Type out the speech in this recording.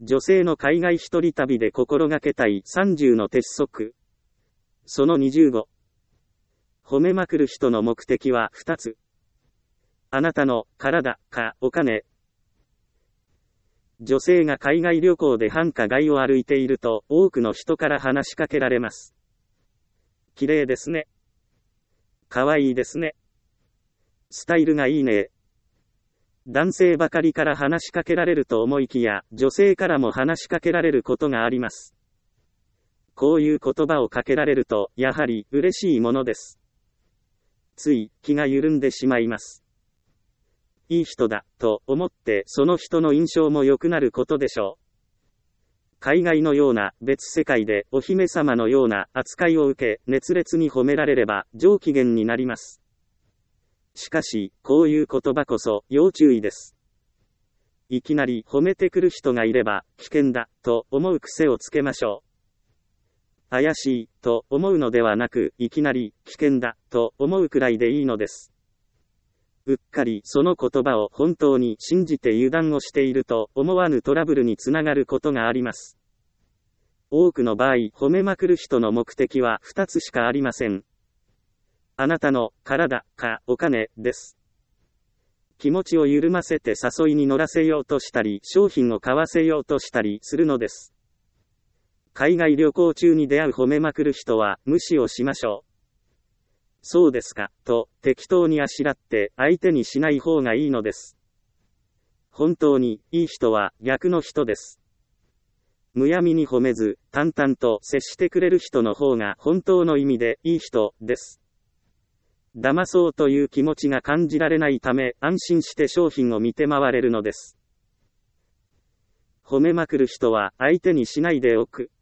女性の海外一人旅で心がけたい30の鉄則。その25。褒めまくる人の目的は2つ。あなたの体かお金。女性が海外旅行で繁華街を歩いていると多くの人から話しかけられます。綺麗ですね。可愛いですね。スタイルがいいね。男性ばかりから話しかけられると思いきや、女性からも話しかけられることがあります。こういう言葉をかけられると、やはり嬉しいものです。つい気が緩んでしまいます。いい人だと思ってその人の印象も良くなることでしょう。海外のような別世界でお姫様のような扱いを受け、熱烈に褒められれば上機嫌になります。しかし、こういう言葉こそ要注意です。いきなり褒めてくる人がいれば危険だと思う癖をつけましょう。怪しいと思うのではなく、いきなり危険だと思うくらいでいいのです。うっかりその言葉を本当に信じて油断をしていると思わぬトラブルにつながることがあります。多くの場合、褒めまくる人の目的は2つしかありません。あなたの体かお金です。気持ちを緩ませて誘いに乗らせようとしたり、商品を買わせようとしたりするのです。海外旅行中に出会う褒めまくる人は無視をしましょう。そうですか、と適当にあしらって相手にしない方がいいのです。本当にいい人は逆の人です。むやみに褒めず、淡々と接してくれる人の方が本当の意味でいい人です。騙そうという気持ちが感じられないため、安心して商品を見て回れるのです。褒めまくる人は相手にしないでおく。